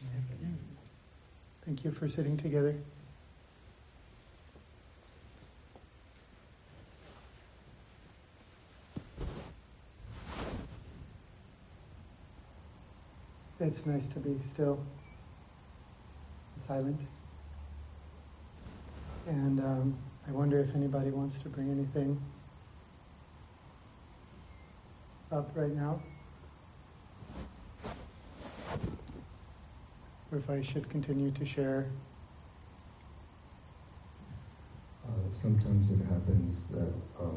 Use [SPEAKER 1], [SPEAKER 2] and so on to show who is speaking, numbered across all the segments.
[SPEAKER 1] Thank you for sitting together. It's nice to be still, silent. And I wonder if anybody wants to bring anything up right now. Or if I should continue to share.
[SPEAKER 2] Sometimes it happens that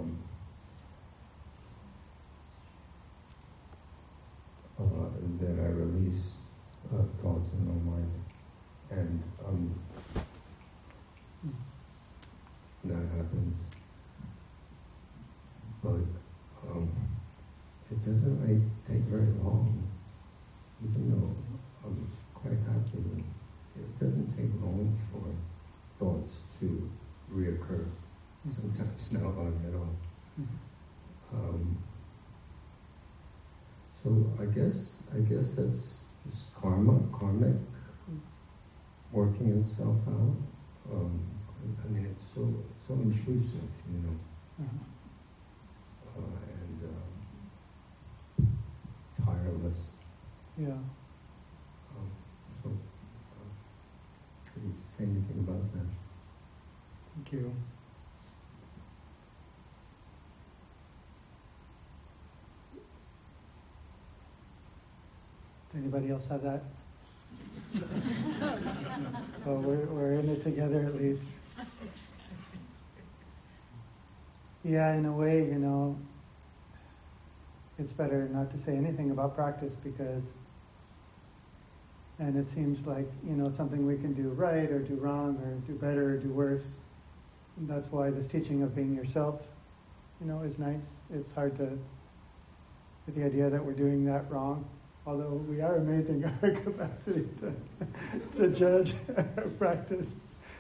[SPEAKER 2] I release thoughts in my mind, and that happens. But it doesn't take very long, even though I'm quite happy. It doesn't take long for thoughts to reoccur. Sometimes not long at all. So I guess that's just karmic, working itself out. I mean, it's so intrusive, and tireless.
[SPEAKER 1] Yeah.
[SPEAKER 2] Could you say anything about that?
[SPEAKER 1] Thank you. Does anybody else have that? So we're in it together at least. Yeah, in a way, it's better not to say anything about practice and it seems like, something we can do right or do wrong or do better or do worse. And that's why this teaching of being yourself, is nice. It's hard to get the idea that we're doing that wrong. Although we are amazing at our capacity to judge our practice.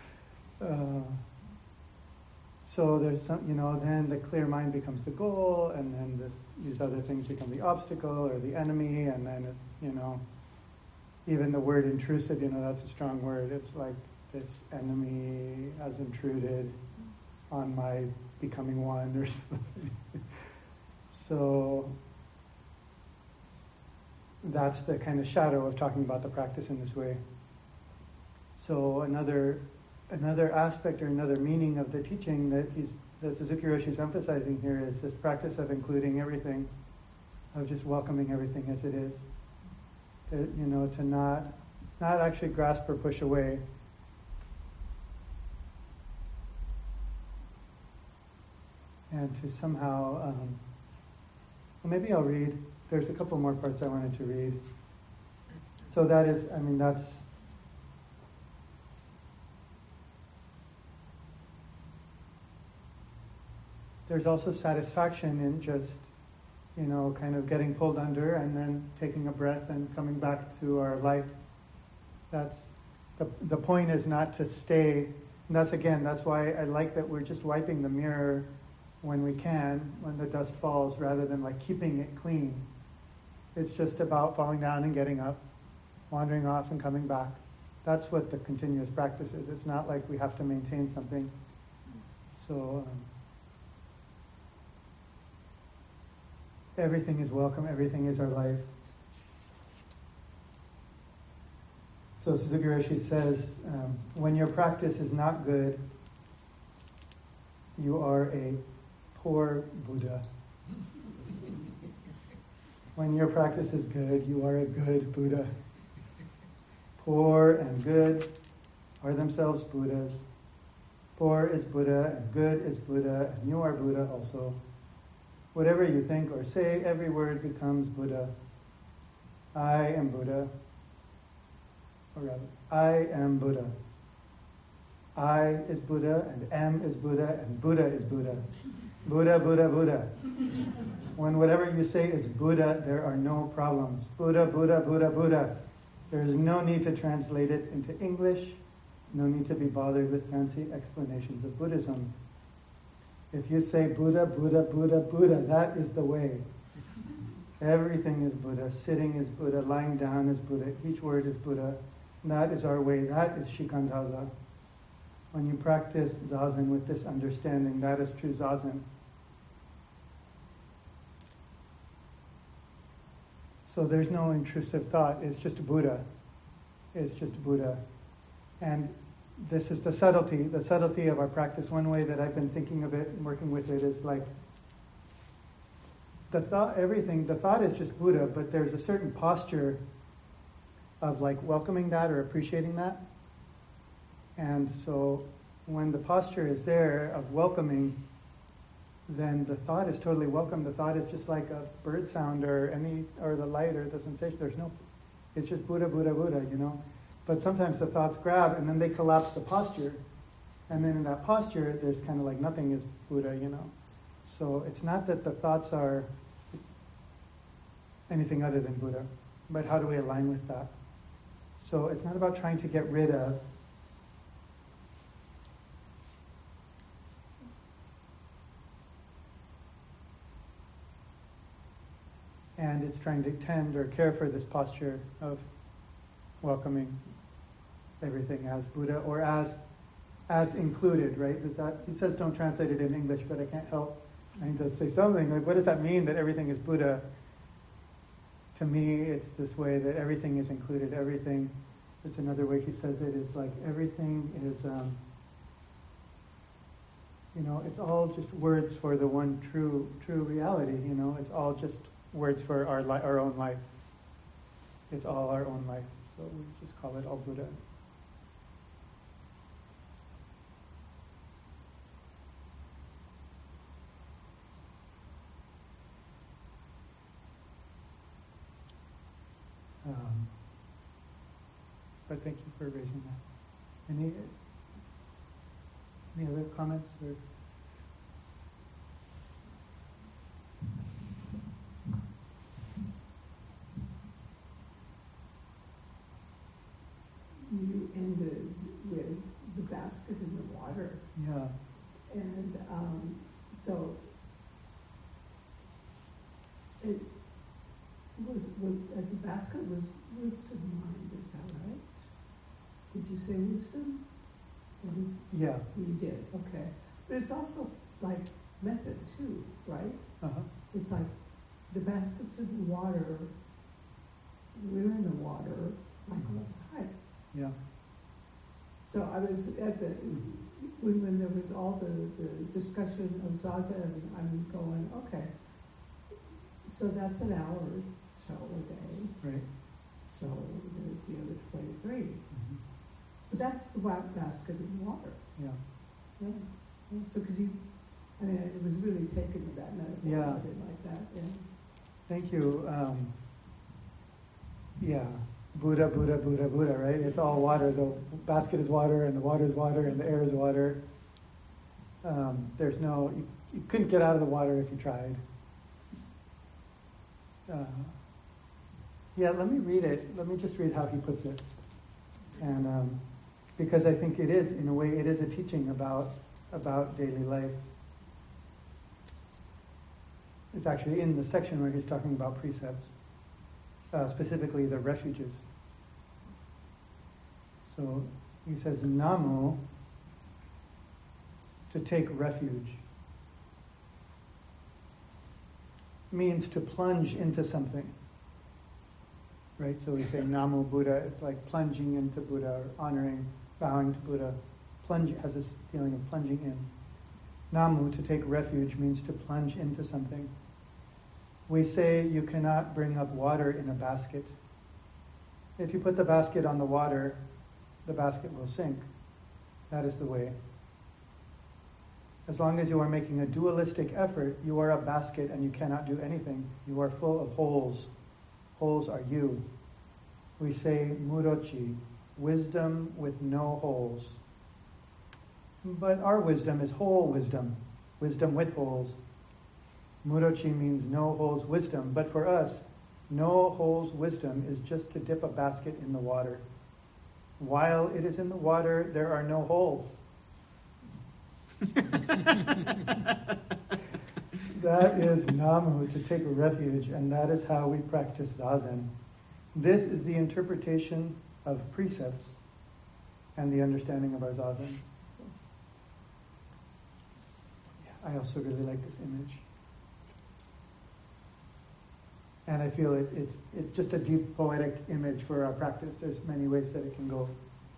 [SPEAKER 1] So there's some, then the clear mind becomes the goal, and then these other things become the obstacle or the enemy, and then, even the word intrusive, that's a strong word. It's like this enemy has intruded on my becoming one or something. So that's the kind of shadow of talking about the practice in this way. So another aspect or another meaning of the teaching that Suzuki Roshi is emphasizing here is this practice of including everything, of just welcoming everything as it is. To not actually grasp or push away. And to somehow, well, maybe I'll read. There's a couple more parts I wanted to read. So that's there's also satisfaction in just, kind of getting pulled under and then taking a breath and coming back to our life. That's the point is not to stay. And that's why I like that we're just wiping the mirror when we can, when the dust falls, rather than like keeping it clean. It's just about falling down and getting up, wandering off and coming back. That's what the continuous practice is. It's not like we have to maintain something. So everything is welcome, everything is our life. So Suzuki Roshi says, when your practice is not good, you are a poor Buddha. When your practice is good, you are a good Buddha. Poor and good are themselves Buddhas. Poor is Buddha, and good is Buddha, and you are Buddha also. Whatever you think or say, every word becomes Buddha. I am Buddha. Or rather, I am Buddha. I is Buddha, and am is Buddha, and Buddha is Buddha. Buddha, Buddha, Buddha. When whatever you say is Buddha, there are no problems. Buddha, Buddha, Buddha, Buddha. There is no need to translate it into English. No need to be bothered with fancy explanations of Buddhism. If you say Buddha, Buddha, Buddha, Buddha, that is the way. Everything is Buddha. Sitting is Buddha. Lying down is Buddha. Each word is Buddha. That is our way. That is shikantaza. When you practice zazen with this understanding, that is true zazen. So there's no intrusive thought. It's just Buddha. It's just Buddha. And this is the subtlety of our practice. One way that I've been thinking of it and working with it is like the thought is just Buddha, but there's a certain posture of like welcoming that or appreciating that. And so when the posture is there of welcoming, then the thought is totally welcome. The thought is just like a bird sound or the light or the sensation. It's just Buddha, Buddha, Buddha, But sometimes the thoughts grab and then they collapse the posture. And then in that posture, there's kind of like nothing is Buddha, So it's not that the thoughts are anything other than Buddha, but how do we align with that? So it's not about trying to get rid of. And it's trying to tend or care for this posture of welcoming everything as Buddha or as included, right? He says don't translate it in English, but I can't help trying to say something. Like, what does that mean that everything is Buddha? To me, it's this way that everything is included. Everything, there's another way he says it, is like everything is, it's all just words for the one true reality, It's all just words for our own life. It's all our own life. So we just call it all Buddha. But thank you for raising that. Any other comments or?
[SPEAKER 3] You ended with the basket in the water.
[SPEAKER 1] Yeah.
[SPEAKER 3] And so it was the basket was wisdom mind, is that right? Did you say wisdom?
[SPEAKER 1] Yeah.
[SPEAKER 3] You did, okay. But it's also like method too, right?
[SPEAKER 1] Uh-huh.
[SPEAKER 3] It's like the basket's in the water, we're in the water like all the time.
[SPEAKER 1] Yeah.
[SPEAKER 3] So I was at when there was all the discussion of zazen, I was going, okay, so that's an hour or so a day.
[SPEAKER 1] Right.
[SPEAKER 3] So there's the other 23.
[SPEAKER 1] Mm-hmm.
[SPEAKER 3] But that's the basket in water.
[SPEAKER 1] Yeah.
[SPEAKER 3] Yeah. So could you, it was really taken to that metaphor.
[SPEAKER 1] Yeah.
[SPEAKER 3] I did like that, yeah.
[SPEAKER 1] Thank you. Yeah. Buddha, Buddha, Buddha, Buddha, right? It's all water. The basket is water, and the water is water, and the air is water. There's no, you couldn't get out of the water if you tried. Yeah, let me read it. Let me just read how he puts it. And because I think it is, in a way, it is a teaching about daily life. It's actually in the section where he's talking about precepts. Specifically the refuges. So he says, Namu, to take refuge, means to plunge into something. Right? So we say Namu Buddha, it's like plunging into Buddha, or honoring, bowing to Buddha. Plunge has this feeling of plunging in. Namu, to take refuge, means to plunge into something. We say you cannot bring up water in a basket. If you put the basket on the water, the basket will sink. That is the way. As long as you are making a dualistic effort, you are a basket and you cannot do anything. You are full of holes. Holes are you. We say murochi, wisdom with no holes. But our wisdom is whole wisdom, wisdom with holes. Murochi means no holes wisdom, but for us, no holes wisdom is just to dip a basket in the water. While it is in the water, there are no holes. That is Namu, to take refuge, and that is how we practice Zazen. This is the interpretation of precepts and the understanding of our zazen. Yeah, I also really like this image. And I feel it's just a deep poetic image for our practice. There's many ways that it can go.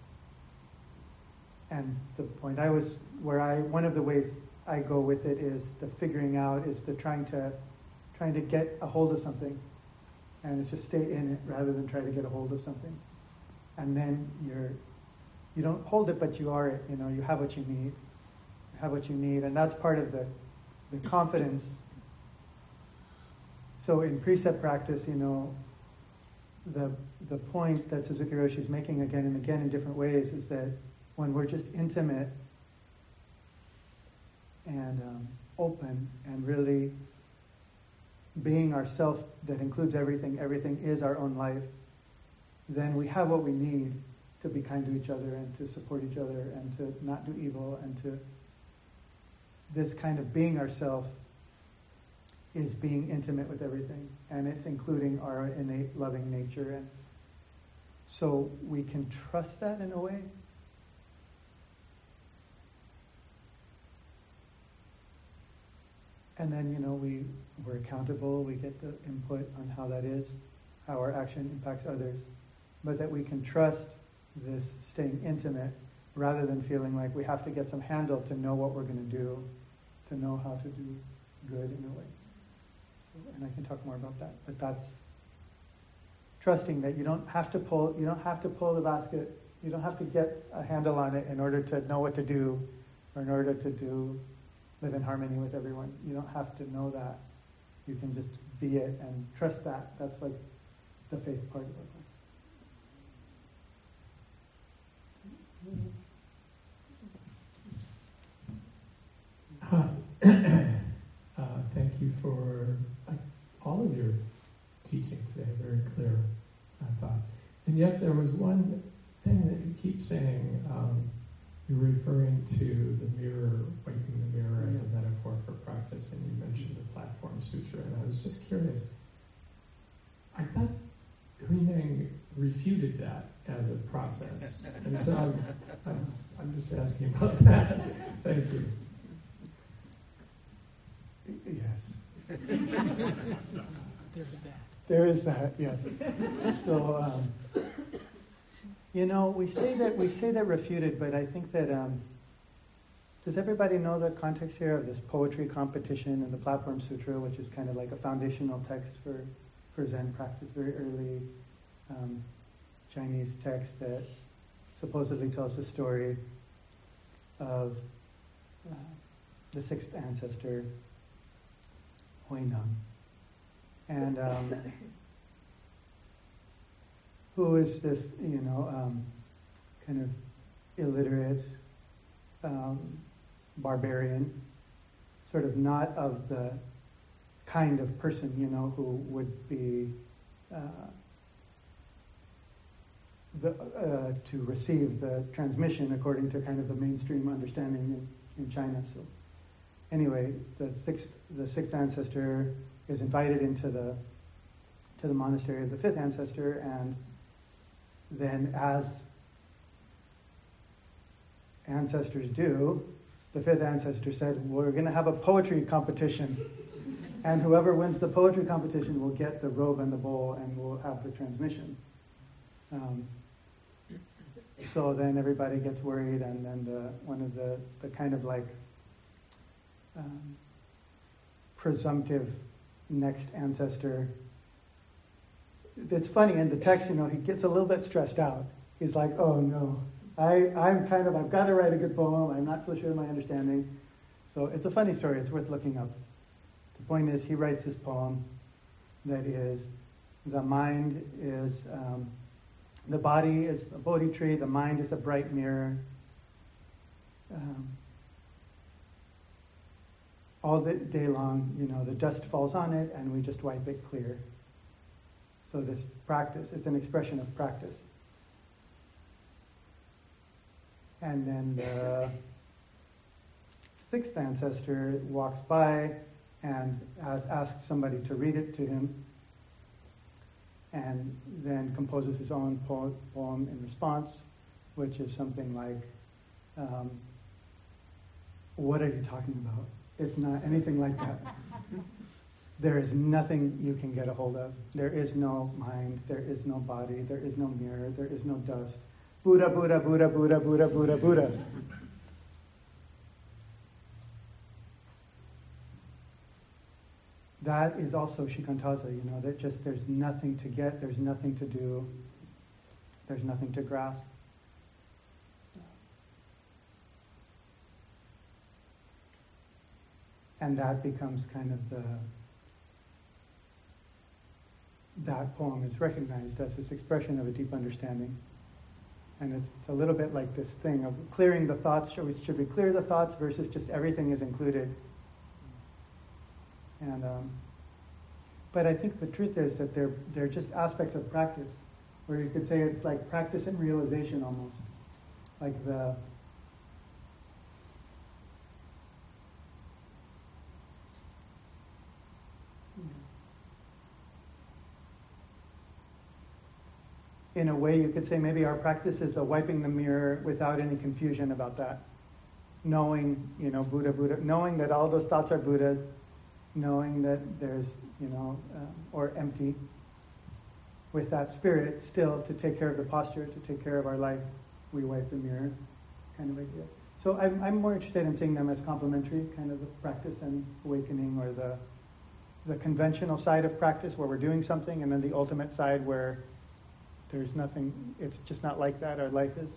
[SPEAKER 1] And the point one of the ways I go with it is the figuring out, is the trying to get a hold of something. And it's just stay in it rather than try to get a hold of something. And then you don't hold it, but you are it. You have what you need. You have what you need, and that's part of the confidence. So in precept practice, the point that Suzuki Roshi is making again and again in different ways is that when we're just intimate and open and really being ourself that includes everything is our own life, then we have what we need to be kind to each other and to support each other and to not do evil, and to this kind of being ourself is being intimate with everything, and it's including our innate loving nature. And so we can trust that in a way. And then, we're accountable, we get the input on how that is, how our action impacts others. But that we can trust this staying intimate rather than feeling like we have to get some handle to know what we're going to do, to know how to do good in a way. So, and I can talk more about that. But that's trusting that you don't have to pull the basket, you don't have to get a handle on it in order to know what to do, or in order to live in harmony with everyone. You don't have to know that. You can just be it and trust that. That's like the faith part of it.
[SPEAKER 4] Thank you for all of your teaching today. Very clear, I thought. And yet there was one thing that you keep saying. You're referring to the mirror, wiping the mirror as a metaphor for practice, and you mentioned the Platform Sutra. And I was just curious. I thought Huineng refuted that as a process, and so I'm just asking about that. Thank you.
[SPEAKER 1] Yes.
[SPEAKER 5] There's that.
[SPEAKER 1] There is that, yes. So, we say that refuted, but I think that, does everybody know the context here of this poetry competition in the Platform Sutra, which is kind of like a foundational text for Zen practice, very early Chinese text that supposedly tells the story of the sixth ancestor, Huineng, and who is this, kind of illiterate barbarian, sort of not of the kind of person, who would be to receive the transmission according to kind of the mainstream understanding in China. So anyway, the sixth ancestor is invited into the monastery of the fifth ancestor, and then, as ancestors do, the fifth ancestor said, we're going to have a poetry competition, and whoever wins the poetry competition will get the robe and the bowl and will have the transmission. So then everybody gets worried, and then one of the kind of like presumptive next ancestor. It's funny in the text, he gets a little bit stressed out. He's like, oh no, I've got to write a good poem. I'm not so sure of my understanding. So it's a funny story. It's worth looking up. The point is, he writes this poem that is, the mind is, the body is a Bodhi tree, the mind is a bright mirror. All the day long, the dust falls on it and we just wipe it clear. So this practice, it's an expression of practice. And then the sixth ancestor walks by and asks somebody to read it to him. and then composes his own poem in response, which is something like, what are you talking about? It's not anything like that. There is nothing you can get a hold of. There is no mind, there is no body, there is no mirror, there is no dust. Buddha, Buddha, Buddha, Buddha, Buddha, Buddha, Buddha. That is also shikantaza, that just there's nothing to get, there's nothing to do, there's nothing to grasp. And that becomes kind of that poem is recognized as this expression of a deep understanding. And it's a little bit like this thing of clearing the thoughts. Should we clear the thoughts versus just everything is included? And but I think the truth is that they're just aspects of practice, where you could say it's like practice and realization almost, like the in a way you could say maybe our practice is a wiping the mirror without any confusion about that. Knowing, Buddha, Buddha, knowing that all those thoughts are Buddha, knowing that there's, or empty, with that spirit still to take care of the posture, to take care of our life, we wipe the mirror, kind of idea. So I'm more interested in seeing them as complementary, kind of the practice and awakening, or the conventional side of practice where we're doing something, and then the ultimate side where there's nothing, it's just not like that. Our life is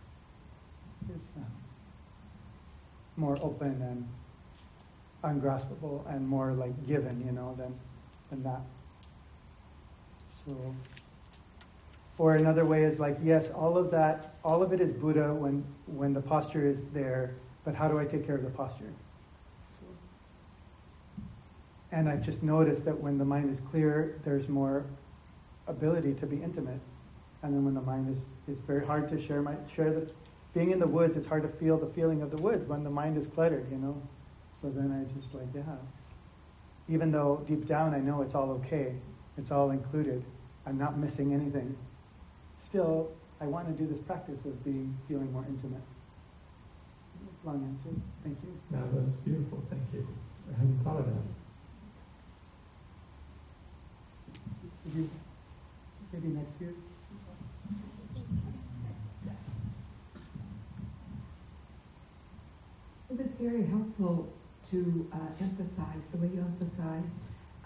[SPEAKER 1] more open and ungraspable and more like given, than that. So, or another way is like, yes, all of it is Buddha when the posture is there, but how do I take care of the posture? And I've just noticed that when the mind is clear, there's more ability to be intimate. And then when the mind is, it's very hard to share being in the woods, it's hard to feel the feeling of the woods when the mind is cluttered, So then I just even though deep down I know it's all okay, it's all included, I'm not missing anything, still I want to do this practice of feeling more intimate. Long answer. Thank you.
[SPEAKER 4] No, that was beautiful. Thank you. I hadn't thought of that.
[SPEAKER 1] Maybe next year.
[SPEAKER 6] It was very helpful to emphasize the way you emphasized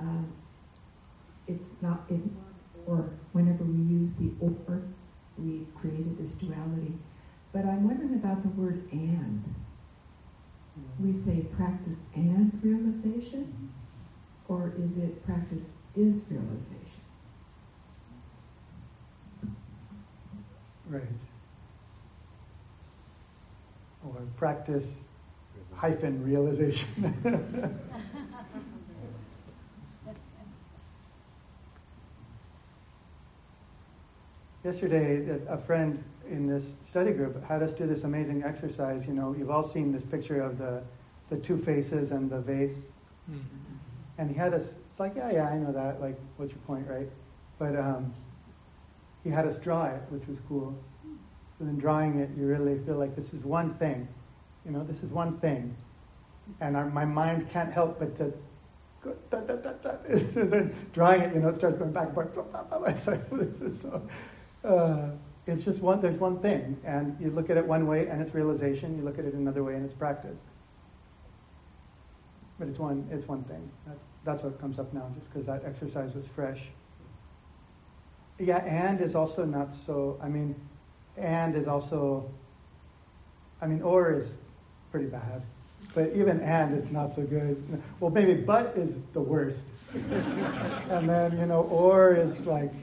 [SPEAKER 6] it's not in or. Whenever we use the or, we created this duality. But I'm wondering about the word and. We say practice and realization, or is it practice is realization?
[SPEAKER 1] Right. Or practice hyphen realization. Yesterday, a friend in this study group had us do this amazing exercise. You've all seen this picture of the two faces and the vase. Mm-hmm. And he had us, it's like, yeah, I know that. Like, what's your point, right? But he had us draw it, which was cool. So then drawing it, you really feel like this is one thing. This is one thing. And my mind can't help but to go, da, da, da, da. And then drawing it, it starts going back and forth. It's like, it's just there's one thing. And you look at it one way and it's realization. You look at it another way and it's practice. But it's one thing. That's what comes up now, just because that exercise was fresh. Yeah, and is also not so, and is also, or is pretty bad. But even and is not so good. Well, maybe but is the worst. And then, or is like,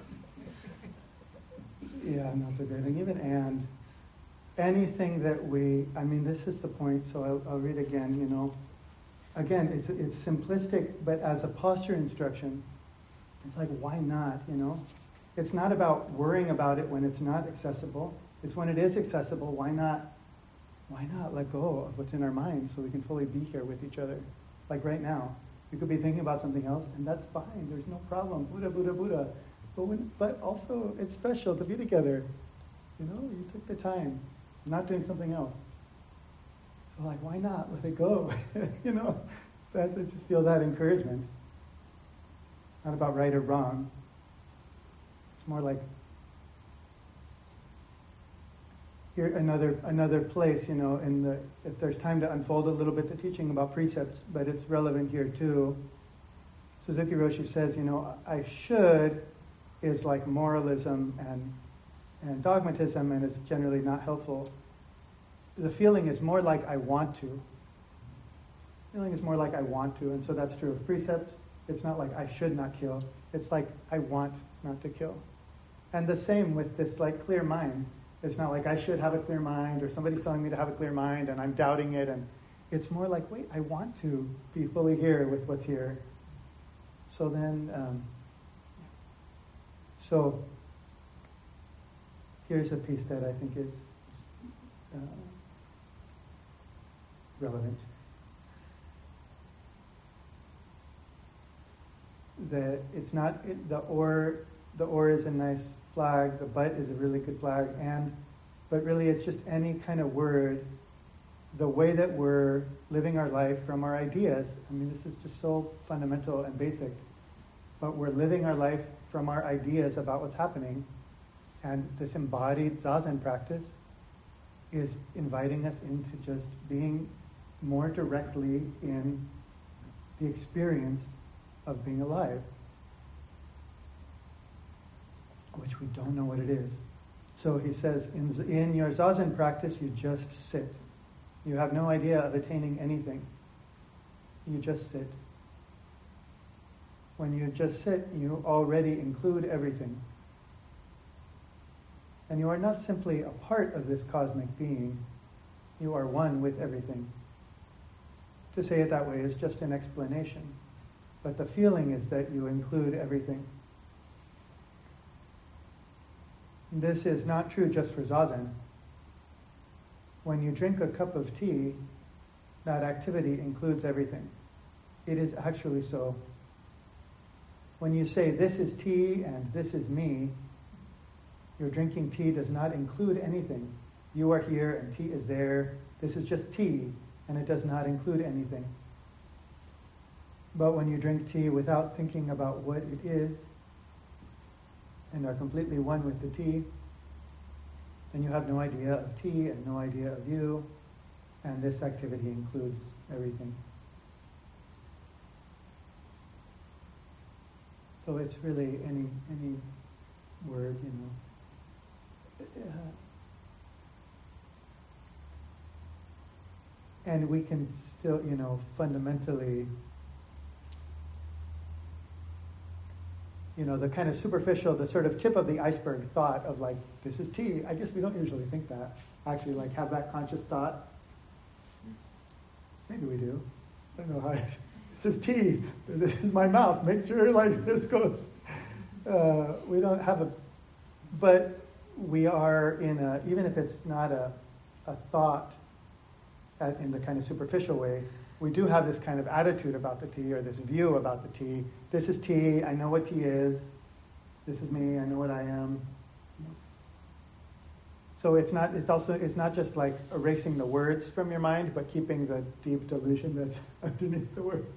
[SPEAKER 1] yeah, not so good. And even and, anything that this is the point, so I'll read again, Again, it's simplistic, but as a posture instruction, it's like, why not, It's not about worrying about it when it's not accessible. It's when it is accessible, why not let go of what's in our minds so we can fully be here with each other? Like right now, you could be thinking about something else, and that's fine. There's no problem. Buddha, Buddha, Buddha. But also, it's special to be together. You know, you took the time, not doing something else. So, like, why not let it go? You know, I just feel that encouragement. Not about right or wrong. It's more like here another place. You know, if there's time to unfold a little bit the teaching about precepts, but it's relevant here too. Suzuki Roshi says, you know, I should is like moralism and dogmatism, and it's generally not helpful. The feeling is more like I want to. Feeling is more like I want to, and so that's true of precepts. It's not like I should not kill. It's like I want not to kill. And the same with this like clear mind. It's not like I should have a clear mind, or somebody's telling me to have a clear mind and I'm doubting it, and it's more like, wait, I want to be fully here with what's here. So then, so here's a piece that I think is relevant. That it's not the or is a nice flag, the but is a really good flag, but really it's just any kind of word. The way that we're living our life from our ideas. I mean, this is just so fundamental and basic. But we're living our life from our ideas about what's happening. And this embodied Zazen practice is inviting us into just being more directly in the experience of being alive, which we don't know what it is. So he says, in your Zazen practice, you just sit. You have no idea of attaining anything. You just sit. When you just sit, you already include everything. And you are not simply a part of this cosmic being. You are one with everything. To say it that way is just an explanation. But the feeling is that you include everything. This is not true just for Zazen. When you drink a cup of tea, that activity includes everything. It is actually so. When you say, this is tea and this is me, your drinking tea does not include anything. You are here and tea is there. This is just tea, and it does not include anything. But when you drink tea without thinking about what it is, and are completely one with the tea, then you have no idea of tea and no idea of you, and this activity includes everything. So it's really any word, you know. And we can still, you know, fundamentally, you know, the kind of superficial, the sort of tip of the iceberg thought of like, this is tea. I guess we don't usually think that. Actually, like, have that conscious thought. Maybe we do. I don't know how. This is tea. This is my mouth. Make sure like this goes. We don't have a, but we are in a, even if it's not a thought in the kind of superficial way, we do have this kind of attitude about the tea, or this view about the tea. This is tea. I know what tea is. This is me. I know what I am. So it's not just like erasing the words from your mind, but keeping the deep delusion that's underneath the words.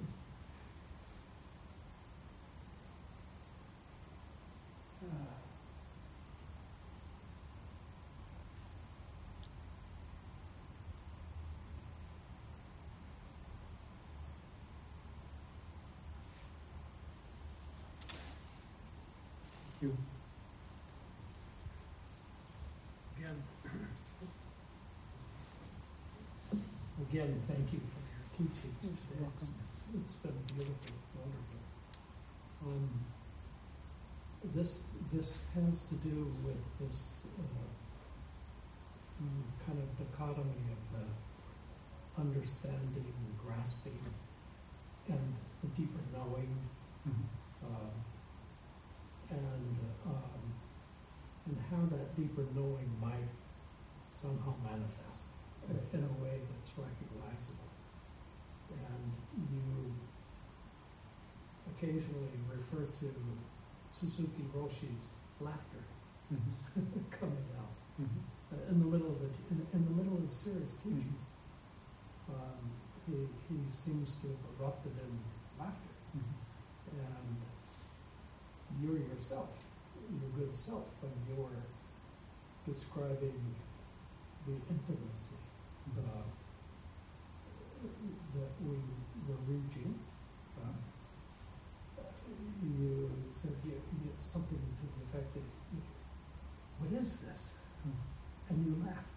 [SPEAKER 1] You.
[SPEAKER 5] Again, thank you for your teachings today. It's been beautiful, wonderful. This has to do with this kind of dichotomy of the understanding, grasping, and the deeper knowing. And how that deeper knowing might somehow manifest in a way that's recognizable. And you occasionally refer to Suzuki Roshi's laughter
[SPEAKER 1] Mhm.
[SPEAKER 5] coming out
[SPEAKER 1] Mhm.
[SPEAKER 5] in the middle of the serious teachings. He seems to have erupted in laughter,
[SPEAKER 1] Mhm.
[SPEAKER 5] and you're yourself, your good self, when you're describing the intimacy that we were reaching. You said something to the effect that, what is this? And you laughed.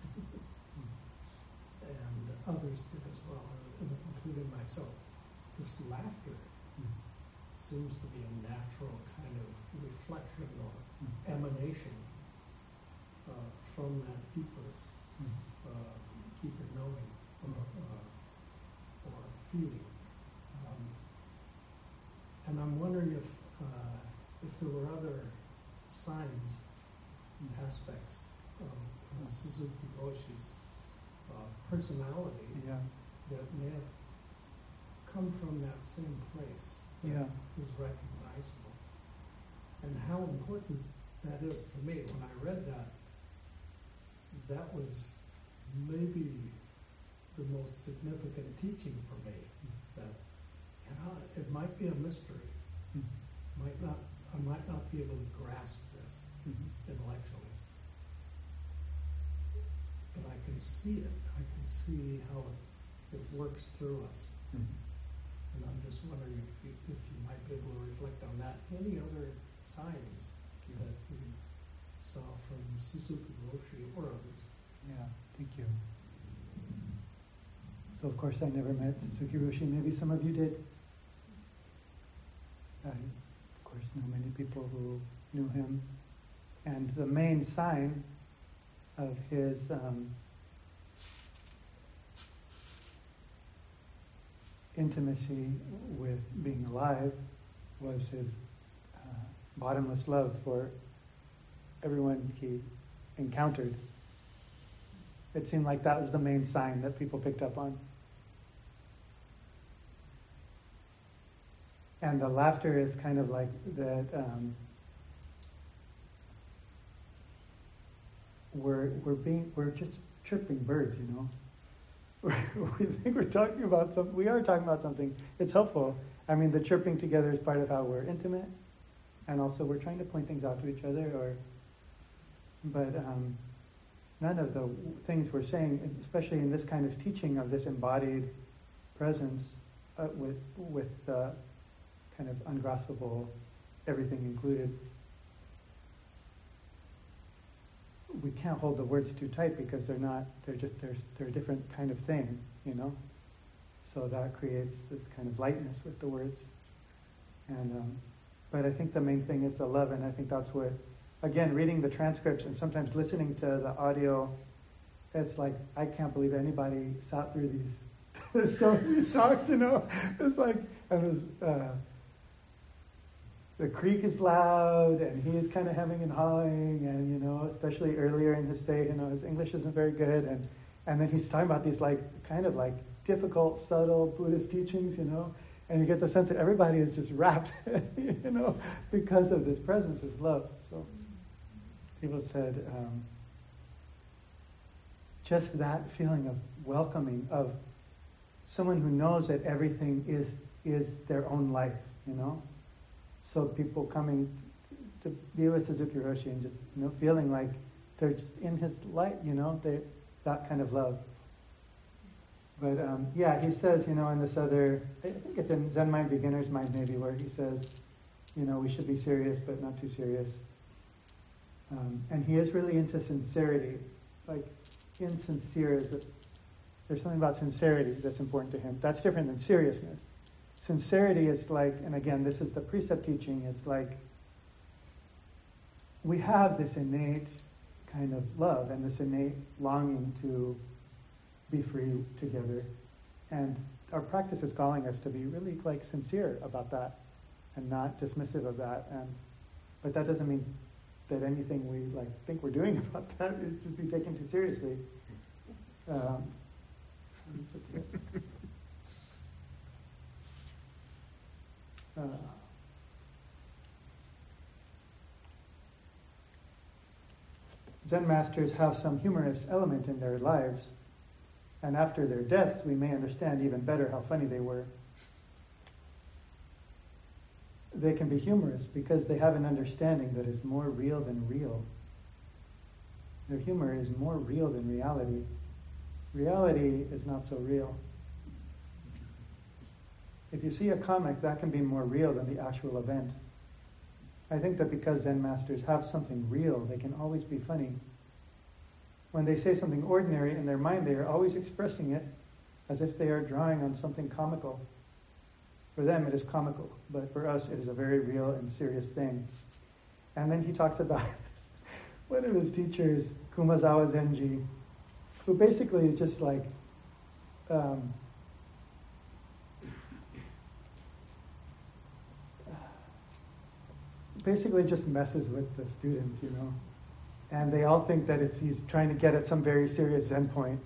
[SPEAKER 5] And others did as well, including myself. This laughter seems to be a natural kind of reflection or emanation from that deeper knowing or feeling. And I'm wondering if there were other signs and aspects of Suzuki Roshi's personality
[SPEAKER 1] Yeah.
[SPEAKER 5] that may have come from that same place that
[SPEAKER 1] Yeah.
[SPEAKER 5] is recognizable. And how important that is to me. When I read that, that was maybe the most significant teaching for me. That it might be a mystery. I might not be able to grasp this intellectually. But I can see it. I can see how it works through us. And I'm just wondering if you might be able to reflect on that. Any other signs that you saw from Suzuki Roshi or others?
[SPEAKER 1] Yeah, thank you. So of course I never met Suzuki Roshi. Maybe some of you did. I, of course, know many people who knew him. And the main sign of his intimacy with being alive was his bottomless love for everyone he encountered. It seemed like that was the main sign that people picked up on. And the laughter is kind of like that. We're just chirping birds, you know. We think we're talking about something. We are talking about something. It's helpful. I mean, the chirping together is part of how we're intimate, and also we're trying to point things out to each other. But none of the things we're saying, especially in this kind of teaching of this embodied presence, with the kind of ungraspable, everything included. We can't hold the words too tight because they're a different kind of thing, you know. So that creates this kind of lightness with the words. And but I think the main thing is the love, and I think that's what, again, reading the transcripts and sometimes listening to the audio, it's like, I can't believe anybody sat through these so many talks, you know. It's like, the creek is loud, and he is kind of hemming and hawing, and, you know, especially earlier in his stay, you know, his English isn't very good, and then he's talking about these, like, kind of like difficult, subtle Buddhist teachings, you know, and you get the sense that everybody is just wrapped, you know, because of this presence, this love. So people said, just that feeling of welcoming, of someone who knows that everything is their own life, you know. So people coming to be with Suzuki Roshi and just, you know, feeling like they're just in his light, you know, that kind of love. But yeah, he says, you know, in this other, I think it's in Zen Mind, Beginner's Mind maybe, where he says, you know, we should be serious but not too serious. And he is really into sincerity. Like, insincere there's something about sincerity that's important to him. That's different than seriousness. Sincerity is like, and again, this is the precept teaching, is like, we have this innate kind of love and this innate longing to be free together. And our practice is calling us to be really, like, sincere about that and not dismissive of that. But that doesn't mean that anything we, like, think we're doing about that is to be taken too seriously. That's it. Zen masters have some humorous element in their lives, and after their deaths we may understand even better how funny they were. They can be humorous because they have an understanding that is more real than real. Their humor is more real than reality. Reality is not so real. If you see a comic, that can be more real than the actual event. I think that because Zen masters have something real, they can always be funny. When they say something ordinary in their mind, they are always expressing it as if they are drawing on something comical. For them, it is comical, but for us, it is a very real and serious thing. And then he talks about one of his teachers, Kumazawa Zenji, who basically is just like, basically just messes with the students, and they all think that he's trying to get at some very serious Zen point.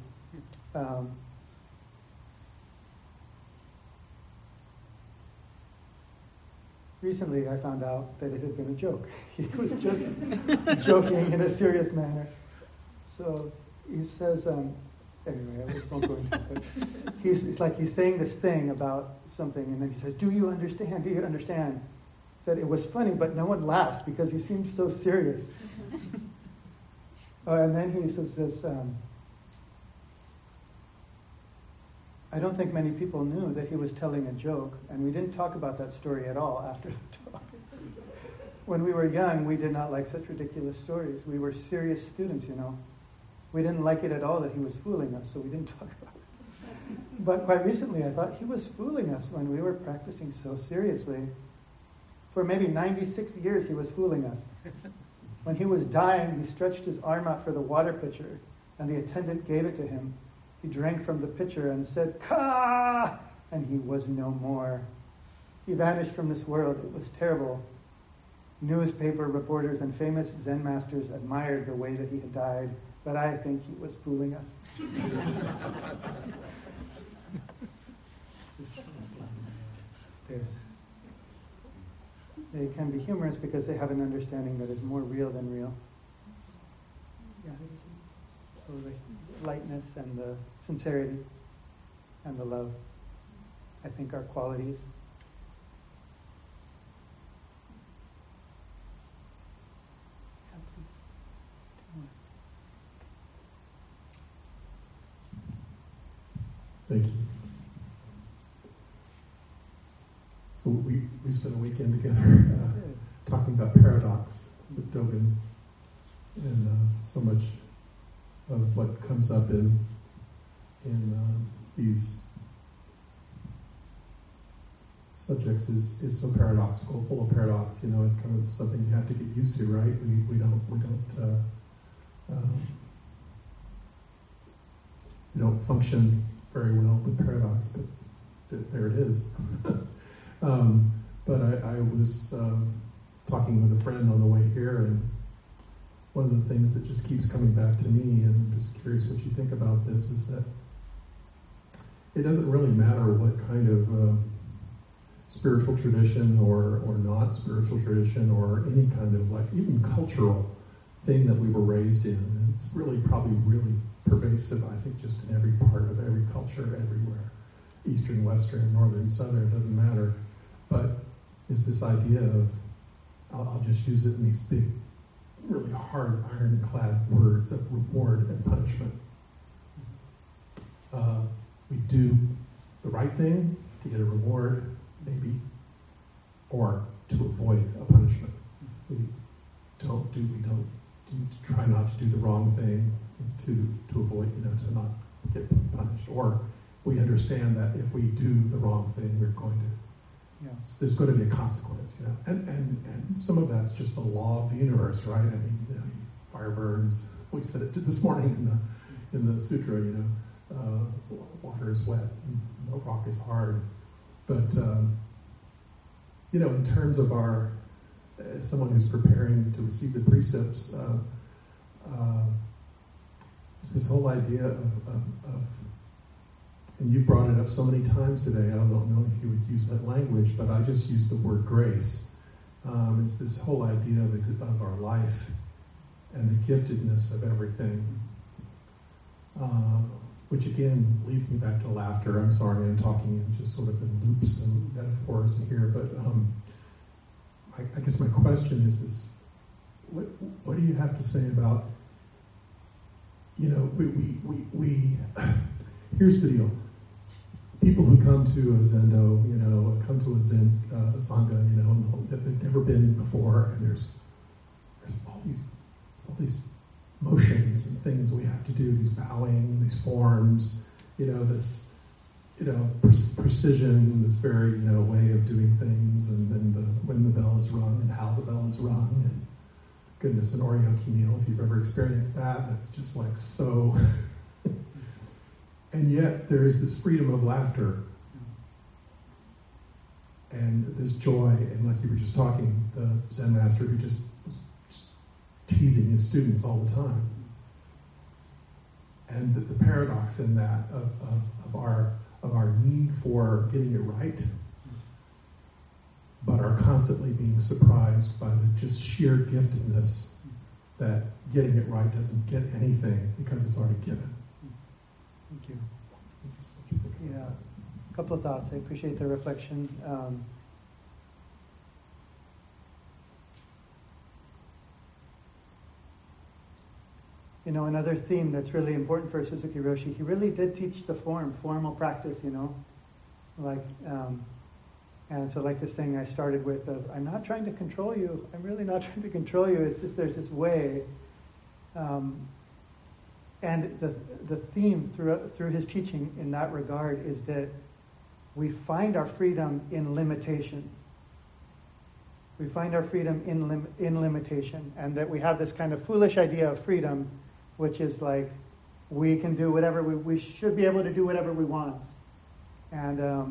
[SPEAKER 1] Recently, I found out that it had been a joke. He was just joking in a serious manner. So he says, anyway, I won't go into it. But it's like he's saying this thing about something, and then he says, "Do you understand? Do you understand?" He said it was funny, but no one laughed because he seemed so serious. And then he says this. I don't think many people knew that he was telling a joke, and we didn't talk about that story at all after the talk. When we were young, we did not like such ridiculous stories. We were serious students, We didn't like it at all that he was fooling us, so we didn't talk about it. But quite recently, I thought he was fooling us when we were practicing so seriously. For maybe 96 years, he was fooling us. When he was dying, he stretched his arm out for the water pitcher, and the attendant gave it to him. He drank from the pitcher and said, "Ka!" and he was no more. He vanished from this world. It was terrible. Newspaper reporters and famous Zen masters admired the way that he had died, but I think he was fooling us. They can be humorous because they have an understanding that is more real than real. Yeah. So the lightness and the sincerity and the love, I think, are qualities.
[SPEAKER 4] Thank you. So we spent a weekend together talking about paradox with Dogen, and so much of what comes up in these subjects is so paradoxical, full of paradox. It's kind of something you have to get used to, right? We don't function very well with paradox, but there it is. But I was talking with a friend on the way here, and one of the things that just keeps coming back to me, and I'm just curious what you think about this, is that it doesn't really matter what kind of spiritual tradition or not spiritual tradition or any kind of even cultural thing that we were raised in. And it's probably really pervasive, I think, just in every part of every culture everywhere. Eastern, Western, Northern, Southern, it doesn't matter. But it's this idea of, I'll just use it in these big, really hard, ironclad words of reward and punishment. We do the right thing to get a reward, maybe, or to avoid a punishment. We try not to do the wrong thing to avoid, to not get punished. Or we understand that if we do the wrong thing, we're going to, there's going to be a consequence, And some of that's just the law of the universe, right? I mean, fire burns. We said it this morning in the sutra, water is wet, and rock is hard. But, in terms of as someone who's preparing to receive the precepts, it's this whole idea of, and you brought it up so many times today, I don't know if you would use that language, but I just use the word grace. It's this whole idea of our life
[SPEAKER 7] and the giftedness of everything. Which again leads me back to laughter. I'm sorry, I'm talking in just sort of in loops and metaphors in here, but I guess my question is what do you have to say about, we here's the deal. People who come to a Zendo, come to a Zen Sangha, that they've never been before, and there's all these motions and things we have to do, these bowing, these forms, this, precision, this very, way of doing things, and then when the bell is rung and how the bell is rung, and goodness, an Oreo meal, if you've ever experienced that, that's just like so. And yet there is this freedom of laughter and this joy, and like you were just talking, the Zen master who just was teasing his students all the time. And the paradox in that of our need for getting it right, but are constantly being surprised by the just sheer giftedness that getting it right doesn't get anything because it's already given.
[SPEAKER 1] Thank you. Yeah, a couple of thoughts. I appreciate the reflection. Another theme that's really important for Suzuki Roshi, he really did teach the formal practice, and so like this thing I started with of, I'm not trying to control you. I'm really not trying to control you. It's just there's this way. And the theme through his teaching in that regard is that we find our freedom in limitation. We find our freedom in limitation, and that we have this kind of foolish idea of freedom, which is like we can do whatever we should be able to do whatever we want. And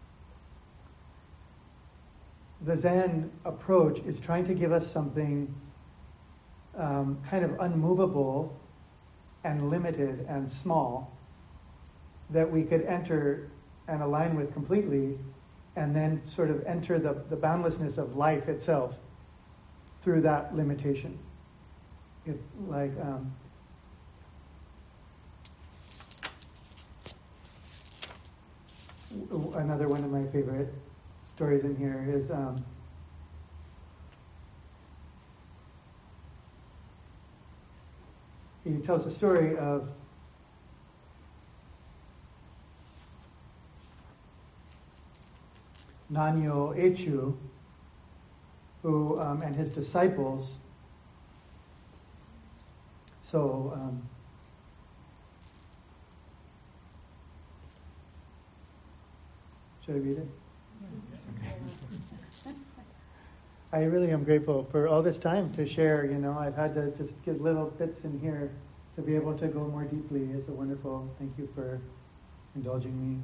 [SPEAKER 1] the Zen approach is trying to give us something kind of unmovable and limited and small that we could enter and align with completely, and then sort of enter the boundlessness of life itself through that limitation. It's like another one of my favorite stories in here is he tells the story of Nanyo Echu, who and his disciples. So should I read it? I really am grateful for all this time to share. I've had to just get little bits in here to be able to go more deeply. It's a wonderful. Thank you for indulging me.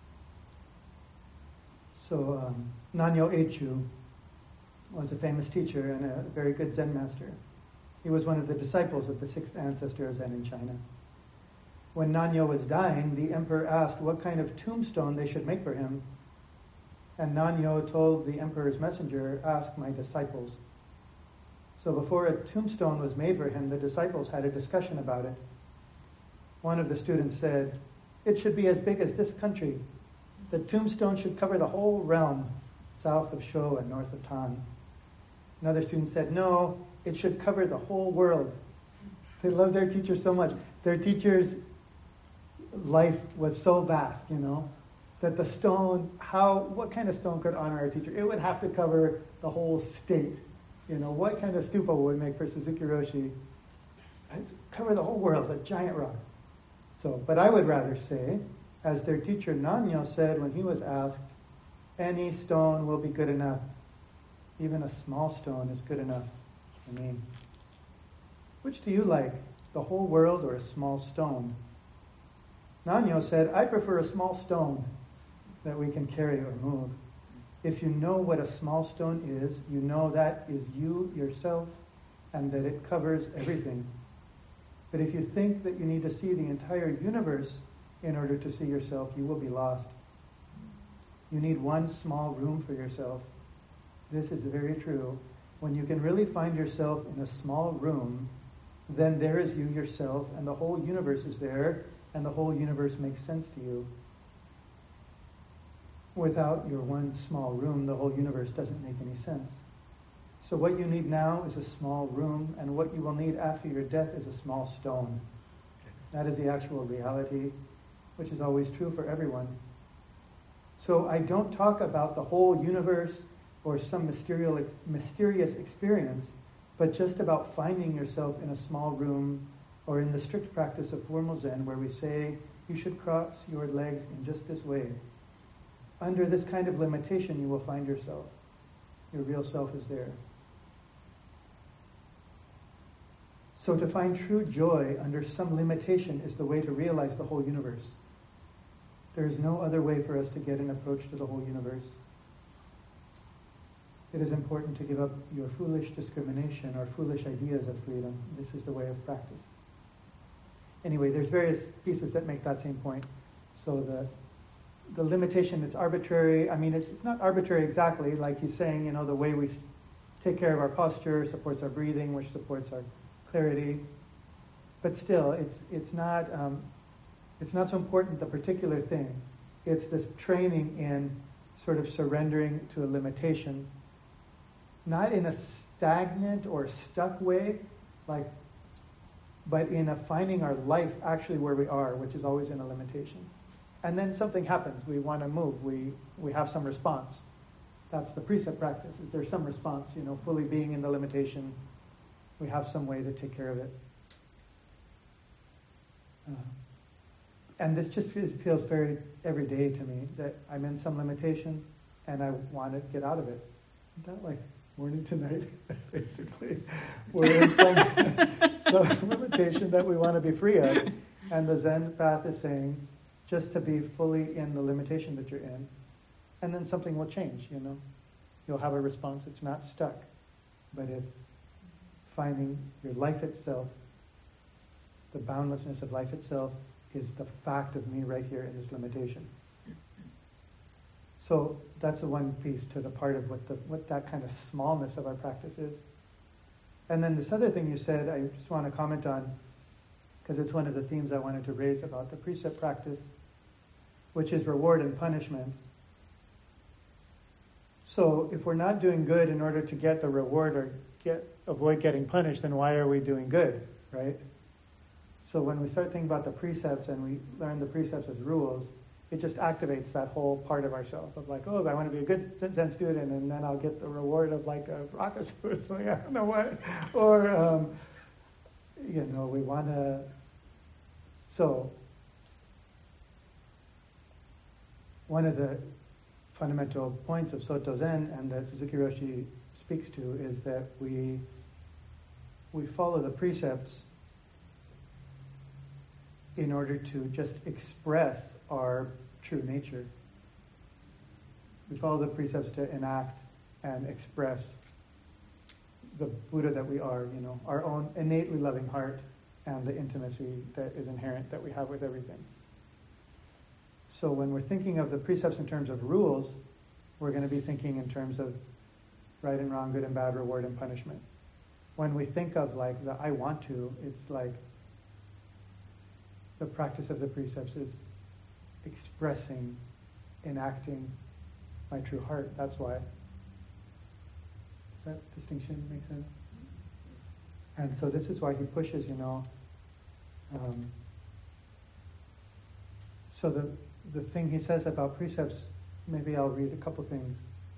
[SPEAKER 1] So Nanyo Echu was a famous teacher and a very good Zen master. He was one of the disciples of the sixth ancestor of Zen in China. When Nanyo was dying, the emperor asked what kind of tombstone they should make for him. And Nanyo told the emperor's messenger, ask my disciples. So before a tombstone was made for him, the disciples had a discussion about it. One of the students said, it should be as big as this country. The tombstone should cover the whole realm, south of Shou and north of Tan. Another student said, no, it should cover the whole world. They loved their teacher so much. Their teacher's life was so vast, that the stone, what kind of stone could honor our teacher? It would have to cover the whole state. What kind of stupa would we make for Suzuki Roshi? Cover the whole world, a giant rock. But I would rather say, as their teacher Nanyo said when he was asked, any stone will be good enough. Even a small stone is good enough for me. Which do you like, the whole world or a small stone? Nanyo said, I prefer a small stone that we can carry or move. If you know what a small stone is, you know that is you yourself and that it covers everything. But if you think that you need to see the entire universe in order to see yourself, you will be lost. You need one small room for yourself. This is very true. When you can really find yourself in a small room, then there is you yourself, and the whole universe is there, and the whole universe makes sense to you. Without your one small room, the whole universe doesn't make any sense. So what you need now is a small room, and what you will need after your death is a small stone. That is the actual reality, which is always true for everyone. So I don't talk about the whole universe or some mysterious experience, but just about finding yourself in a small room or in the strict practice of formal Zen, where we say you should cross your legs in just this way. Under this kind of limitation, you will find yourself. Your real self is there. So to find true joy under some limitation is the way to realize the whole universe. There is no other way for us to get an approach to the whole universe. It is important to give up your foolish discrimination or foolish ideas of freedom. This is the way of practice. Anyway, there's various pieces that make that same point. So the limitation, it's arbitrary. I mean, it's not arbitrary exactly, like he's saying, the way we take care of our posture supports our breathing, which supports our clarity. But still, it's not so important, the particular thing. It's this training in sort of surrendering to a limitation, not in a stagnant or stuck way, but in a finding our life actually where we are, which is always in a limitation. And then something happens. We want to move. We have some response. That's the precept practice. Is there some response? Fully being in the limitation, we have some way to take care of it. And this just feels very everyday to me, that I'm in some limitation and I want to get out of it. Isn't that like morning to night, basically? We're in some limitation that we want to be free of. And the Zen path is saying, just to be fully in the limitation that you're in, and then something will change, You'll have a response. It's not stuck, but it's finding your life itself. The boundlessness of life itself is the fact of me right here in this limitation. So that's the one piece to the part of what that kind of smallness of our practice is. And then this other thing you said, I just want to comment on, because it's one of the themes I wanted to raise about the precept practice, which is reward and punishment. So if we're not doing good in order to get the reward or avoid getting punished, then why are we doing good, right? So when we start thinking about the precepts and we learn the precepts as rules, it just activates that whole part of ourselves of I want to be a good Zen student, and then I'll get the reward of a rakusu or something, I don't know what. Or, we want to... So, one of the fundamental points of Soto Zen, and that Suzuki Roshi speaks to, is that we follow the precepts in order to just express our true nature. We follow the precepts to enact and express the Buddha that we are, our own innately loving heart and the intimacy that is inherent that we have with everything. So when we're thinking of the precepts in terms of rules, we're going to be thinking in terms of right and wrong, good and bad, reward and punishment. When we think of the I want to, it's the practice of the precepts is expressing, enacting my true heart. That's why. Does that distinction make sense? And so this is why he pushes, so the thing he says about precepts, maybe I'll read a couple things.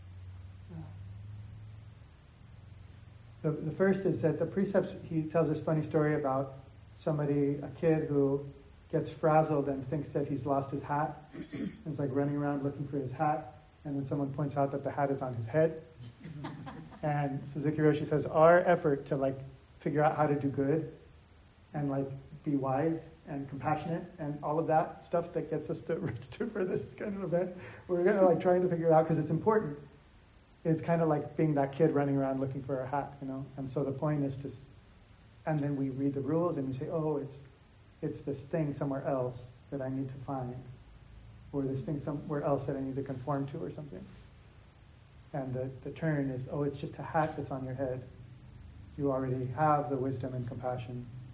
[SPEAKER 1] The first is that the precepts, he tells this funny story about a kid who gets frazzled and thinks that he's lost his hat. And he's running around looking for his hat, and then someone points out that the hat is on his head. And Suzuki Roshi says, our effort to figure out how to do good and be wise and compassionate and all of that stuff that gets us to register for this kind of event, we're going to trying to figure it out because it's important, is kind of being that kid running around looking for a hat, And so the point is and then we read the rules and we say, oh, it's this thing somewhere else that I need to find, or this thing somewhere else that I need to conform to or something. And the turn is, oh, it's just a hat that's on your head. You already have the wisdom and compassion.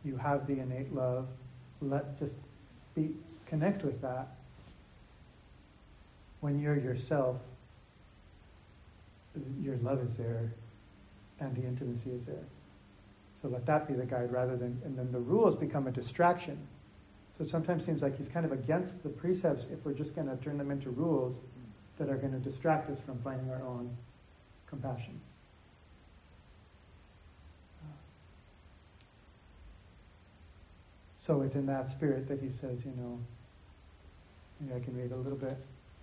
[SPEAKER 1] you have the innate love, connect with that. When you're yourself, your love is there and the intimacy is there. So let that be the guide and then the rules become a distraction. So it sometimes seems like he's kind of against the precepts if we're just going to turn them into rules that are going to distract us from finding our own compassion. So it's in that spirit that he says, maybe I can read a little bit.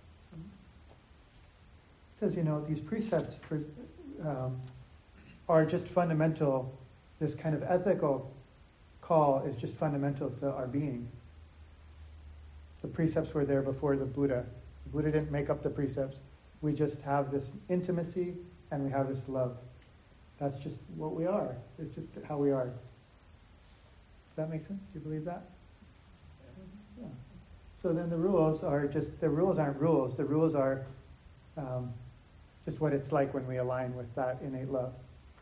[SPEAKER 1] It says, these precepts are just fundamental. This kind of ethical call is just fundamental to our being. The precepts were there before the Buddha. The Buddha didn't make up the precepts. We just have this intimacy and we have this love. That's just what we are. It's just how we are. Does that make sense? Do you believe that? Yeah. So then the rules aren't rules. The rules are just what it's like when we align with that innate love.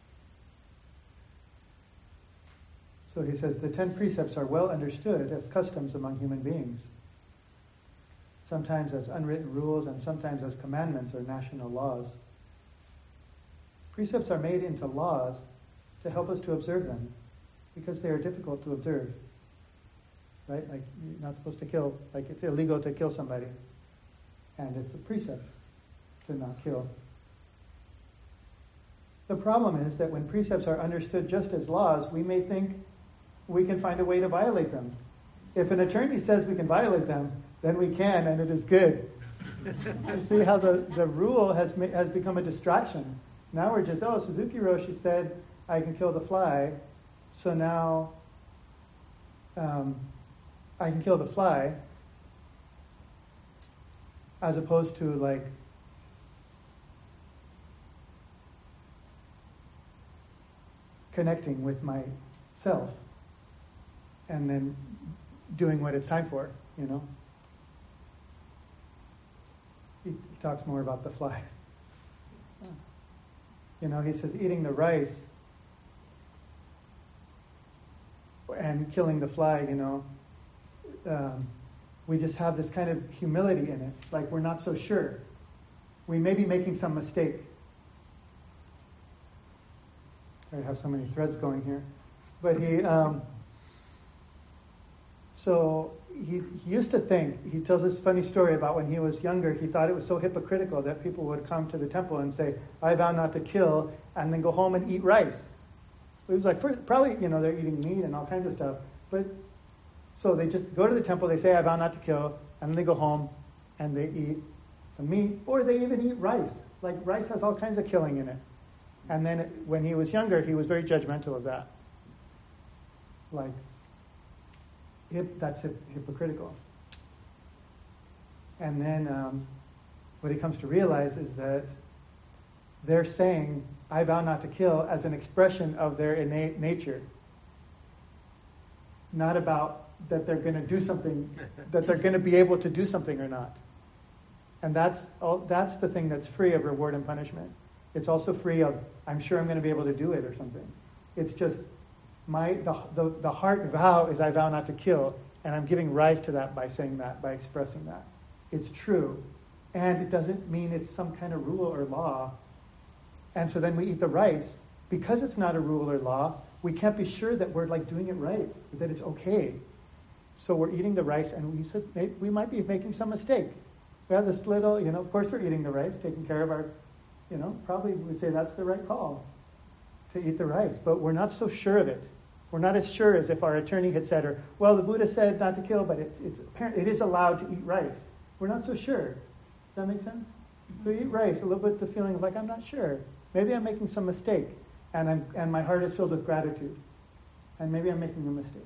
[SPEAKER 1] So he says the 10 precepts are well understood as customs among human beings, sometimes as unwritten rules and sometimes as commandments or national laws. Precepts are made into laws to help us to observe them because they are difficult to observe. Right? Like, you're not supposed to kill, like it's illegal to kill somebody. And it's a precept to not kill. The problem is that when precepts are understood just as laws, we may think we can find a way to violate them. If an attorney says we can violate them, then we can, and it is good. You see how the rule has become a distraction. Now we're just, Suzuki Roshi said I can kill the fly, so now I can kill the fly, as opposed to like connecting with myself and then doing what it's time for, He talks more about the flies. He says eating the rice and killing the fly, we just have this kind of humility in it, like we're not so sure. We may be making some mistake. I have so many threads going here. But he used to think, he tells this funny story about when he was younger, he thought it was so hypocritical that people would come to the temple and say, I vow not to kill, and then go home and eat rice. It was like, probably, they're eating meat and all kinds of stuff. But so they just go to the temple, they say, I vow not to kill, and then they go home and they eat some meat, or they even eat rice. Like, rice has all kinds of killing in it. And then when he was younger, he was very judgmental of that. Like, that's hypocritical. And then what he comes to realize is that they're saying, I vow not to kill, as an expression of their innate nature. Not about that they're going to do something, that they're going to be able to do something or not. And that's the thing that's free of reward and punishment. It's also free of, I'm sure I'm going to be able to do it or something. It's just, the heart vow is I vow not to kill, and I'm giving rise to that by saying that, by expressing that. It's true. And it doesn't mean it's some kind of rule or law. And so then we eat the rice. Because it's not a rule or law, we can't be sure that we're like doing it right, that it's okay. So we're eating the rice, and he says we might be making some mistake. We have this little, of course we're eating the rice, taking care of our, probably we would say that's the right call, to eat the rice. But we're not so sure of it. We're not as sure as if our attorney had said, the Buddha said not to kill, but it's apparent it is allowed to eat rice. We're not so sure. Does that make sense? So you eat rice, a little bit the feeling of like, I'm not sure. Maybe I'm making some mistake, and my heart is filled with gratitude. And maybe I'm making a mistake.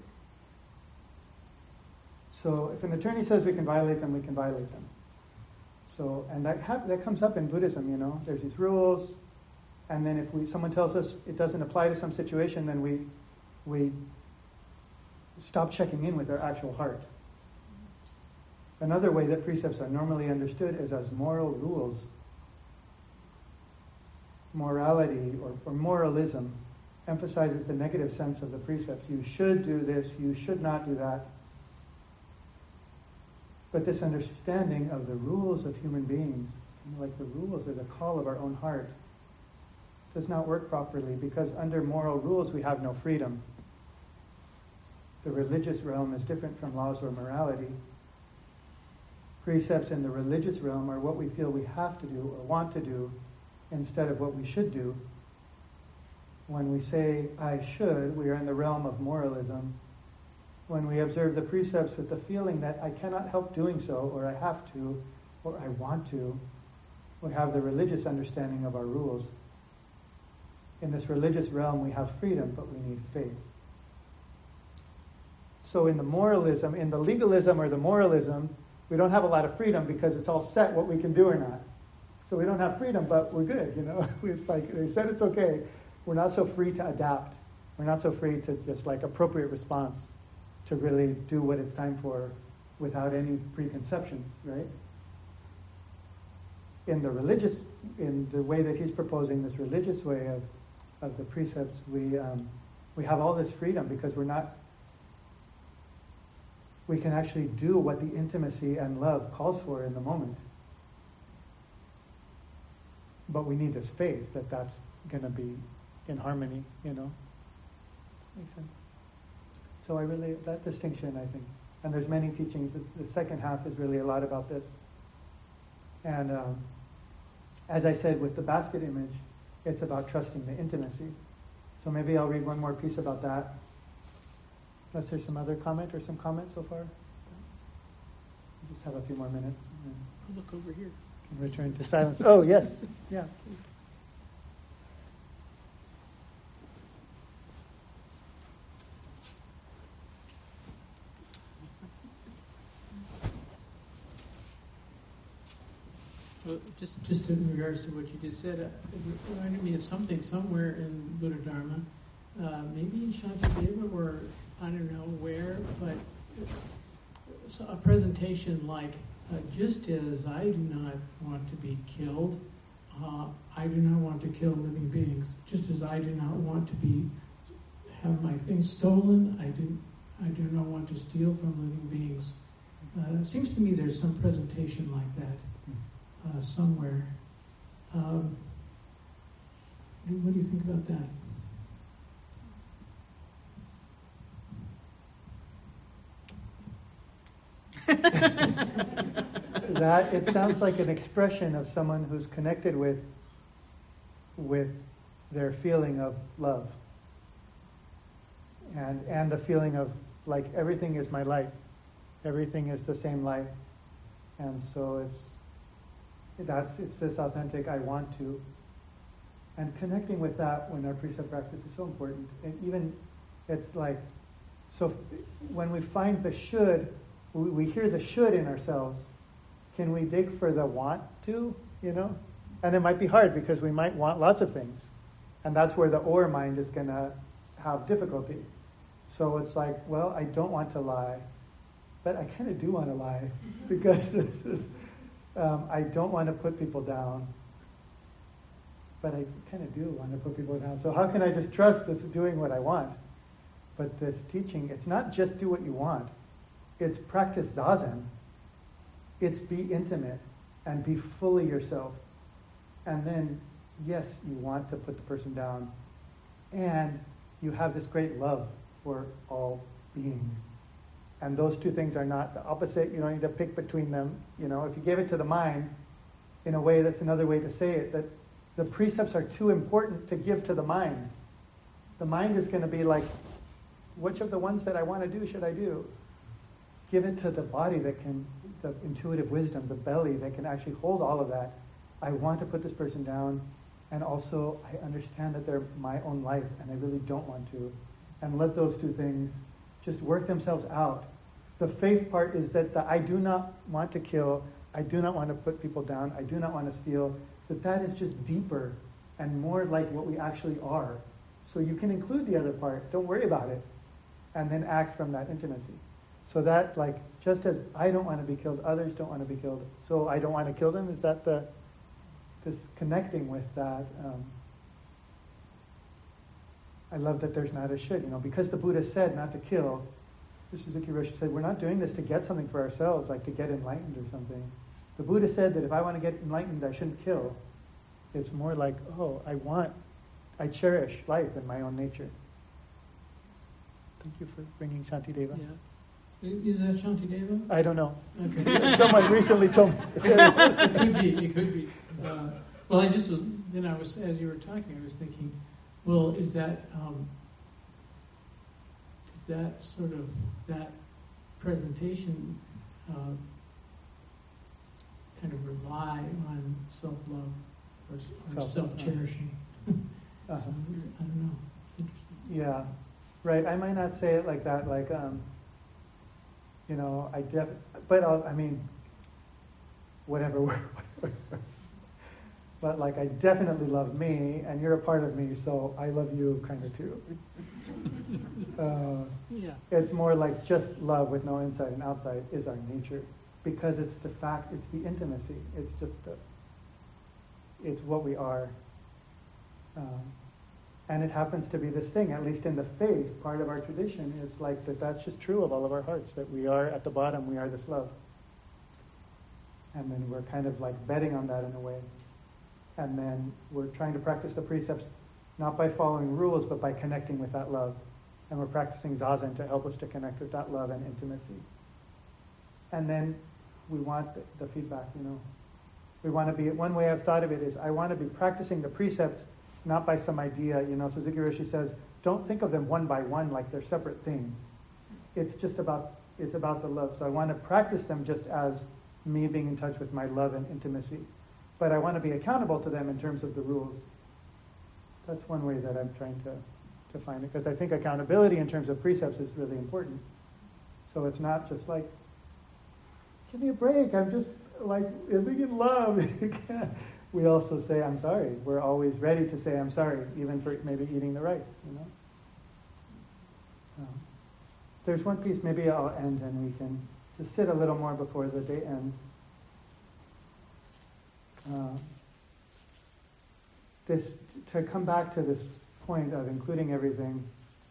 [SPEAKER 1] So if an attorney says we can violate them, we can violate them. So, and that comes up in Buddhism, There's these rules, and then if someone tells us it doesn't apply to some situation, then we stop checking in with our actual heart. Another way that precepts are normally understood is as moral rules. Morality or moralism emphasizes the negative sense of the precepts. You should do this, you should not do that. But this understanding of the rules of human beings, like the rules or the call of our own heart, does not work properly, because under moral rules we have no freedom. The religious realm is different from laws or morality. Precepts in the religious realm are what we feel we have to do or want to do instead of what we should do. When we say, I should, we are in the realm of moralism. When we observe the precepts with the feeling that I cannot help doing so, or I have to, or I want to, we have the religious understanding of our rules. In this religious realm, we have freedom, but we need faith. So in the moralism, in the legalism or the moralism, we don't have a lot of freedom because it's all set what we can do or not. So we don't have freedom, but we're good, you know. It's like they said it's okay. We're not so free to adapt. We're not so free to just like appropriate response to really do what it's time for without any preconceptions, right? In the way that he's proposing, this religious way of the precepts, we have all this freedom because we can actually do what the intimacy and love calls for in the moment. But we need this faith that that's going to be in harmony, you know. Makes sense. So that distinction, I think, and there's many teachings. The second half is really a lot about this. And as I said, with the basket image, it's about trusting the intimacy. So maybe I'll read one more piece about that. Unless there's some other comment or some comment so far. We'll just have a few more minutes. And
[SPEAKER 5] I'll look over here.
[SPEAKER 1] can return to silence. Oh, yes. Yeah, please.
[SPEAKER 8] Well, just in regards to what you just said, it reminded me of something somewhere in Buddha Dharma, maybe in Shantideva or I don't know where, but a presentation like, just as I do not want to be killed, I do not want to kill living beings. Just as I do not want to have my things stolen, I do not want to steal from living beings. It seems to me there's some presentation like that. Somewhere. What do you think about that?
[SPEAKER 1] That it sounds like an expression of someone who's connected with their feeling of love and the feeling of like everything is my light, everything is the same light, and so it's this authentic I want to, and connecting with that when our precept practice is so important. And even it's like, so when we find the should, we hear the should in ourselves, can we dig for the want to, you know? And it might be hard because we might want lots of things, and that's where the or mind is going to have difficulty. So it's like, well, I don't want to lie, but I kind of do want to lie because this is I don't want to put people down, but I kind of do want to put people down. So how can I just trust this doing what I want? But this teaching, it's not just do what you want. It's practice zazen. It's be intimate and be fully yourself. And then, yes, you want to put the person down. And you have this great love for all beings. And those two things are not the opposite. You don't need to pick between them. You know, if you give it to the mind, in a way, that's another way to say it, that the precepts are too important to give to the mind. The mind is going to be like, which of the ones that I want to do should I do? Give it to the body that can, the intuitive wisdom, the belly that can actually hold all of that. I want to put this person down, and also I understand that they're my own life, and I really don't want to. And let those two things just work themselves out. The faith part is that I do not want to kill, I do not want to put people down, I do not want to steal, that is just deeper and more like what we actually are. So you can include the other part, don't worry about it, and then act from that intimacy. So that, like, just as I don't want to be killed, others don't want to be killed, so I don't want to kill them, is that this connecting with that I love that there's not a should, because the Buddha said not to kill. Suzuki Roshi said, we're not doing this to get something for ourselves, like to get enlightened or something. The Buddha said that if I want to get enlightened, I shouldn't kill. It's more like, I cherish life in my own nature. Thank you for bringing Shantideva.
[SPEAKER 8] Yeah. Is that Shantideva?
[SPEAKER 1] I don't know.
[SPEAKER 8] Okay.
[SPEAKER 1] Someone recently told me.
[SPEAKER 8] It could be. Well, as you were talking, I was thinking, well, is that sort of, that presentation kind of rely on self-love or self-cherishing?
[SPEAKER 1] Uh-huh.
[SPEAKER 8] So, I don't know. It's interesting.
[SPEAKER 1] Yeah, right. I might not say it like that, whatever. But I definitely love me, and you're a part of me, so I love you kind of too.
[SPEAKER 8] Yeah.
[SPEAKER 1] It's more like just love with no inside and outside is our nature, because it's the fact, it's the intimacy, it's just it's what we are. And it happens to be this thing, at least in the faith, part of our tradition is that's just true of all of our hearts, that we are at the bottom, we are this love. And then we're kind of betting on that in a way. And then we're trying to practice the precepts not by following rules, but by connecting with that love. And we're practicing Zazen to help us to connect with that love and intimacy. And then we want the feedback, We want to be, one way I've thought of it is, I want to be practicing the precepts not by some idea. Suzuki Roshi says, don't think of them one by one like they're separate things. It's about the love. So I want to practice them just as me being in touch with my love and intimacy. But I want to be accountable to them in terms of the rules. That's one way that I'm trying to find it, because I think accountability in terms of precepts is really important. So it's not just give me a break, I'm just living in love. We also say, I'm sorry. We're always ready to say, I'm sorry, even for maybe eating the rice, There's one piece, maybe I'll end and we can just sit a little more before the day ends. To come back to this point of including everything.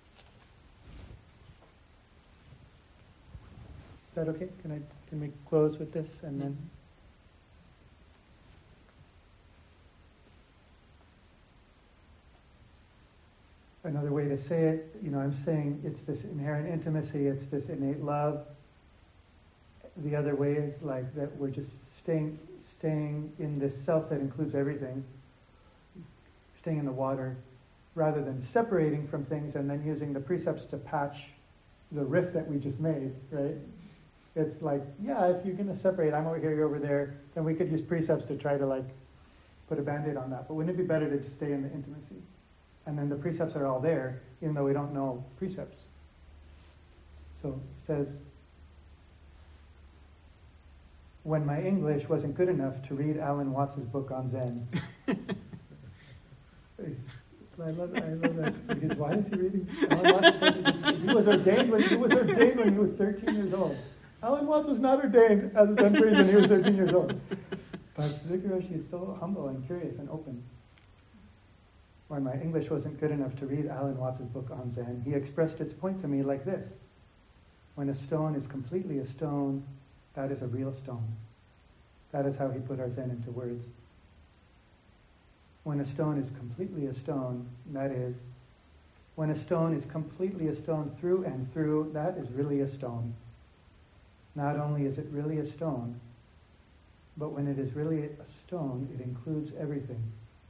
[SPEAKER 1] Is that okay? Can we close with this and then? Another way to say it, I'm saying it's this inherent intimacy, it's this innate love. The other way is that we're just staying in this self that includes everything, staying in the water, rather than separating from things and then using the precepts to patch the rift that we just made, right? It's if you're going to separate, I'm over here, you're over there, then we could use precepts to try to put a Band-Aid on that. But wouldn't it be better to just stay in the intimacy? And then the precepts are all there, even though we don't know precepts. So it says, when my English wasn't good enough to read Alan Watts' book on Zen. I love that. Because why is he reading Alan Watts' book? He was ordained when he was 13 years old. Alan Watts was not ordained as a Zen priest when he was 13 years old. But Suzuki Roshi is so humble and curious and open. When my English wasn't good enough to read Alan Watts' book on Zen, he expressed its point to me like this. When a stone is completely a stone, that is a real stone. That is how he put our Zen into words. When a stone is completely a stone, that is, when a stone is completely a stone through and through, that is really a stone. Not only is it really a stone, but when it is really a stone, it includes everything.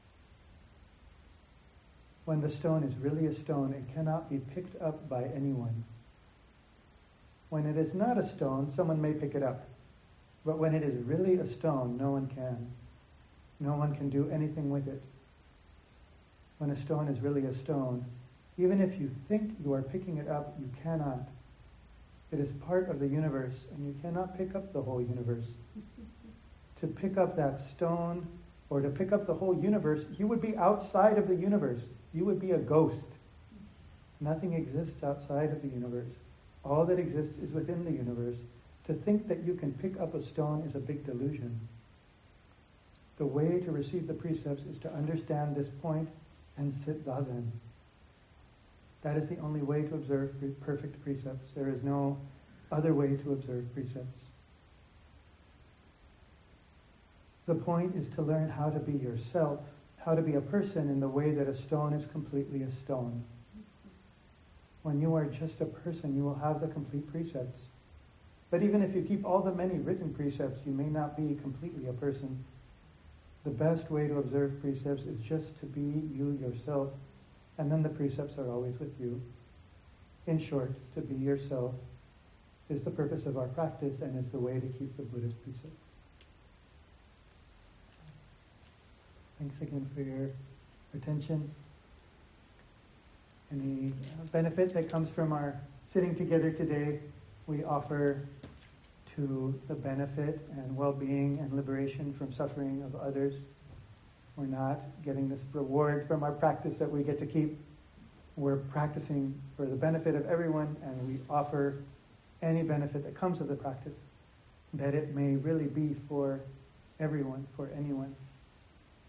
[SPEAKER 1] When the stone is really a stone, it cannot be picked up by anyone. When it is not a stone, someone may pick it up. But when it is really a stone, no one can. No one can do anything with it. When a stone is really a stone, even if you think you are picking it up, you cannot. It is part of the universe, and you cannot pick up the whole universe. To pick up that stone, or to pick up the whole universe, you would be outside of the universe. You would be a ghost. Nothing exists outside of the universe. All that exists is within the universe. To think that you can pick up a stone is a big delusion. The way to receive the precepts is to understand this point and sit zazen. That is the only way to observe perfect precepts. There is no other way to observe precepts. The point is to learn how to be yourself, how to be a person in the way that a stone is completely a stone. When you are just a person, you will have the complete precepts. But even if you keep all the many written precepts, you may not be completely a person. The best way to observe precepts is just to be you yourself, and then the precepts are always with you. In short, to be yourself is the purpose of our practice and is the way to keep the Buddha's precepts. Thanks again for your attention. Any benefit that comes from our sitting together today, we offer to the benefit and well-being and liberation from suffering of others. We're not getting this reward from our practice that we get to keep. We're practicing for the benefit of everyone, and we offer any benefit that comes of the practice, that it may really be for everyone, for anyone.